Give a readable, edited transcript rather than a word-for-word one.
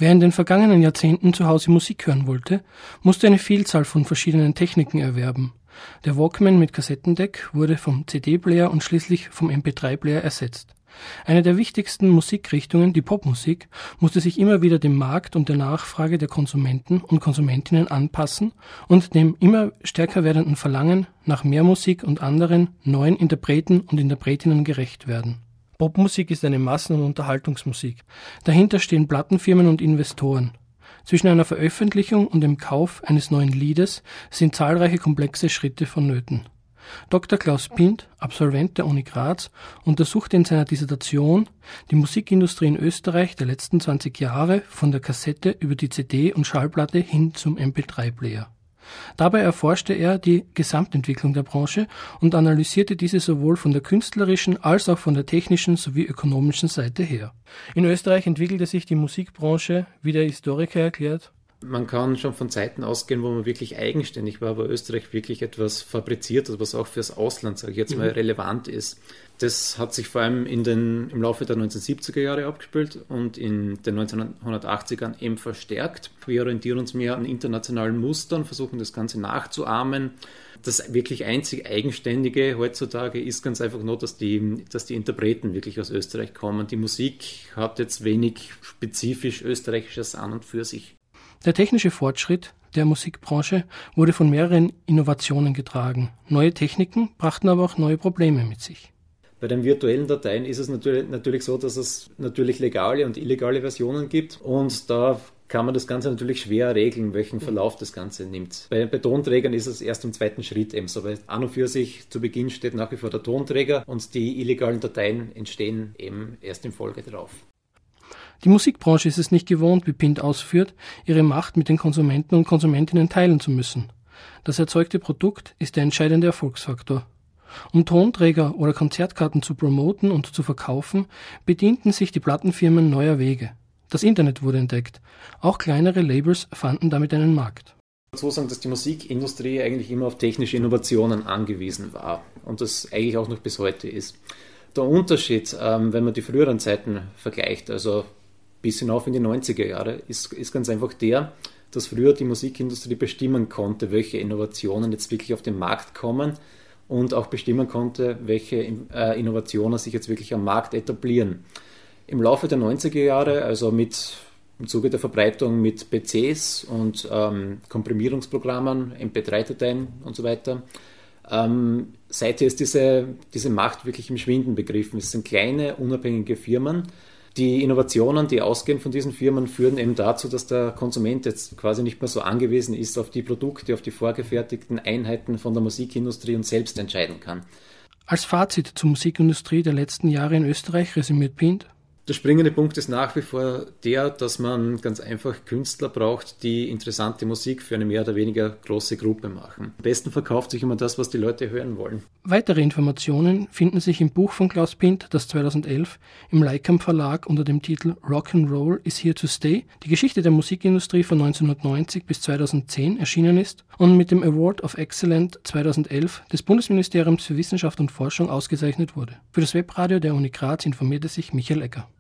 Wer in den vergangenen Jahrzehnten zu Hause Musik hören wollte, musste eine Vielzahl von verschiedenen Techniken erwerben. Der Walkman mit Kassettendeck wurde vom CD-Player und schließlich vom MP3-Player ersetzt. Eine der wichtigsten Musikrichtungen, die Popmusik, musste sich immer wieder dem Markt und der Nachfrage der Konsumenten und Konsumentinnen anpassen und dem immer stärker werdenden Verlangen nach mehr Musik und anderen neuen Interpreten und Interpretinnen gerecht werden. Popmusik ist eine Massen- und Unterhaltungsmusik. Dahinter stehen Plattenfirmen und Investoren. Zwischen einer Veröffentlichung und dem Kauf eines neuen Liedes sind zahlreiche komplexe Schritte vonnöten. Dr. Klaus Pinth, Absolvent der Uni Graz, untersuchte in seiner Dissertation die Musikindustrie in Österreich der letzten 20 Jahre von der Kassette über die CD und Schallplatte hin zum MP3-Player. Dabei erforschte er die Gesamtentwicklung der Branche und analysierte diese sowohl von der künstlerischen als auch von der technischen sowie ökonomischen Seite her. In Österreich entwickelte sich die Musikbranche, wie der Historiker erklärt: Man kann schon von Zeiten ausgehen, wo man wirklich eigenständig war, wo Österreich wirklich etwas fabriziert hat, was auch fürs Ausland, sage ich jetzt mal, relevant ist. Das hat sich vor allem im Laufe der 1970er Jahre abgespielt und in den 1980ern eben verstärkt. Wir orientieren uns mehr an internationalen Mustern, versuchen das Ganze nachzuahmen. Das wirklich einzig Eigenständige heutzutage ist ganz einfach nur, dass die Interpreten wirklich aus Österreich kommen. Die Musik hat jetzt wenig spezifisch Österreichisches an und für sich. Der technische Fortschritt der Musikbranche wurde von mehreren Innovationen getragen. Neue Techniken brachten aber auch neue Probleme mit sich. Bei den virtuellen Dateien ist es natürlich so, dass es natürlich legale und illegale Versionen gibt und da kann man das Ganze natürlich schwer regeln, welchen Verlauf das Ganze nimmt. Bei den Tonträgern ist es erst im zweiten Schritt eben so, weil an und für sich zu Beginn steht nach wie vor der Tonträger und die illegalen Dateien entstehen eben erst in Folge drauf. Die Musikbranche ist es nicht gewohnt, wie Pinth ausführt, ihre Macht mit den Konsumenten und Konsumentinnen teilen zu müssen. Das erzeugte Produkt ist der entscheidende Erfolgsfaktor. Um Tonträger oder Konzertkarten zu promoten und zu verkaufen, bedienten sich die Plattenfirmen neuer Wege. Das Internet wurde entdeckt. Auch kleinere Labels fanden damit einen Markt. Ich muss sagen, dass die Musikindustrie eigentlich immer auf technische Innovationen angewiesen war und das eigentlich auch noch bis heute ist. Der Unterschied, wenn man die früheren Zeiten vergleicht, also bis hinauf in die 90er Jahre, ist ganz einfach der, dass früher die Musikindustrie bestimmen konnte, welche Innovationen jetzt wirklich auf den Markt kommen und auch bestimmen konnte, welche Innovationen sich jetzt wirklich am Markt etablieren. Im Laufe der 90er Jahre, also im Zuge der Verbreitung mit PCs und Komprimierungsprogrammen, MP3-Dateien und so weiter, seither ist diese Macht wirklich im Schwinden begriffen. Es sind kleine, unabhängige Firmen. Die Innovationen, die ausgehen von diesen Firmen, führen eben dazu, dass der Konsument jetzt quasi nicht mehr so angewiesen ist auf die Produkte, auf die vorgefertigten Einheiten von der Musikindustrie und selbst entscheiden kann. Als Fazit zur Musikindustrie der letzten Jahre in Österreich resümiert Pinth: Der springende Punkt ist nach wie vor der, dass man ganz einfach Künstler braucht, die interessante Musik für eine mehr oder weniger große Gruppe machen. Am besten verkauft sich immer das, was die Leute hören wollen. Weitere Informationen finden sich im Buch von Klaus Pinth, das 2011 im Leikamp Verlag unter dem Titel Rock'n'Roll is Here to Stay, die Geschichte der Musikindustrie von 1990 bis 2010 erschienen ist und mit dem Award of Excellence 2011 des Bundesministeriums für Wissenschaft und Forschung ausgezeichnet wurde. Für das Webradio der Uni Graz informierte sich Michael Ecker.